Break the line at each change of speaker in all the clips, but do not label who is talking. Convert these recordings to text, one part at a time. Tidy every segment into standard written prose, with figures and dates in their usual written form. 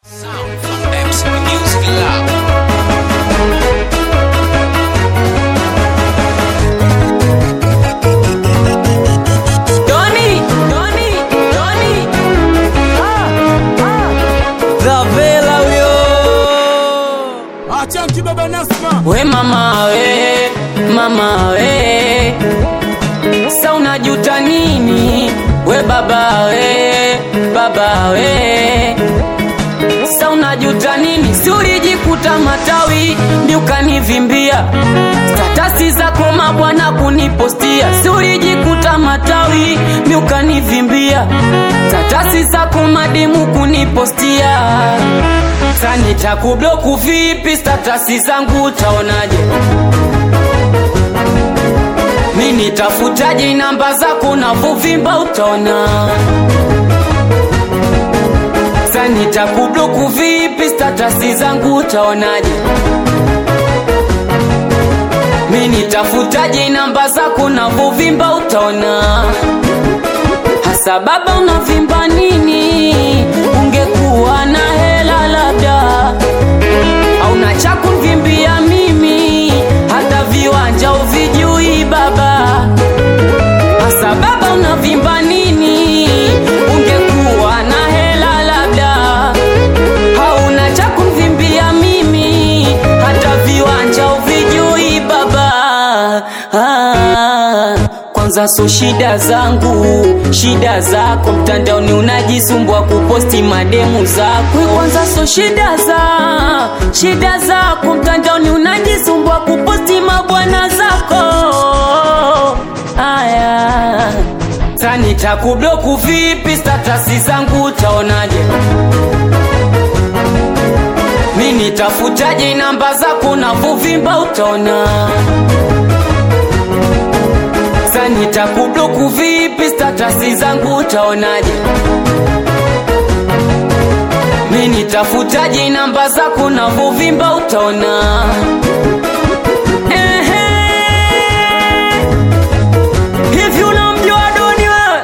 Sound from MC Music Lab. Doni Zavela wyo
Acha kibaba Nasma.
We mama we Sa unajuta nini? We baba we Sa unajuta nini? Si ulijikuta matawi ni ukanivimbia statasi zako mabwana kunipostia. Si ulijikuta matawi ni ukanivimbia statasi zako mademu kunipostia. Sa nitakubloku vipi statasi zangu utaonaje? Mimi nitafutaje namba zako na vuvimba utaona? Sa nitakubloku vipi statasi zangu utaonaje? Mimi nitafutaje namba zako na vuvimba utaona? Hasa baba unavimba nini? Ungekuwa na hela labda au na cha kunivimbia mimi, hata viwanja uvijui baba. Hasa baba unavimba nini? Ungekuwa na hela labda au na cha kunivimbia mimi, hata viwanja uvijui baba. Kwanza so shida zangu, shida zako mtandaoni unajisumbua kuposti mademu zako. Kwanza so shida zako mtandaoni unajisumbua kuposti mabwana zako. Aya, sa nitakubloku vipi statasi zangu utaonaje? Mimi nitafutaje namba zako na vuvimba utaona? Sa nitakubloku vipi statasi zangu utaonaje? Mimi nitafutaje namba zako na vuvimba utaona? Hivi unamjua Doni wewe?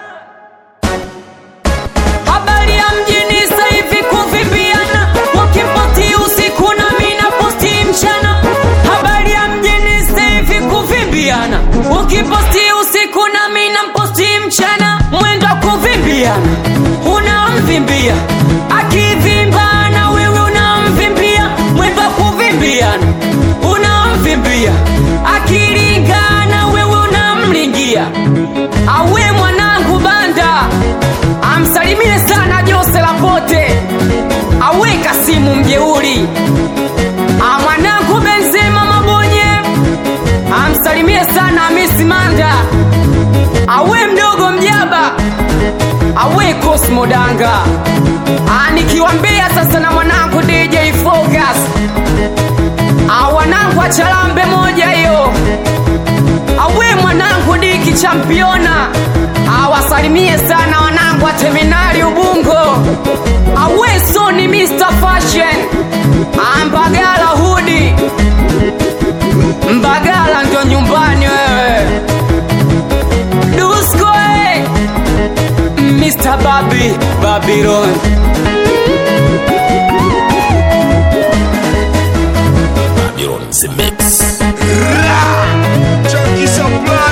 Habari ya mjini sasa hivi kuvimbiana, wakiposti usiku na mimi naposti mchana. Habari ya mjini sasa hivi kuvimbiana, wakiposti usiku na mimi naposti mchana. Mwendo kuvimbiana, unamvimbia akivimba na wewe unamvimbia. Mwendo kuvimbiana, unamvimbia akilingana wewe unamlingia. Awe mwanangu banda, amsalimie sana Jose Lapote. Awe Kasimu mjeuri, mwanangu Benzema Mabonye, amsalimie sana Miss Manda. Awe mdogo mjaba, awe Cosmo Danga. Nikiwambia sasa na mwanangu DJ Focus, wanangu achalambe moja hiyo. Awe mwanangu Diki Championa, wasalimie sana wanangu wa Terminali Ubungo. Awe Sony Mr. Fashion, Mbagala Hoodie. Mbagala ndio nyumbani wewe. Dusko Mr. Babylon.
Babylon the mix.
Junkie supply.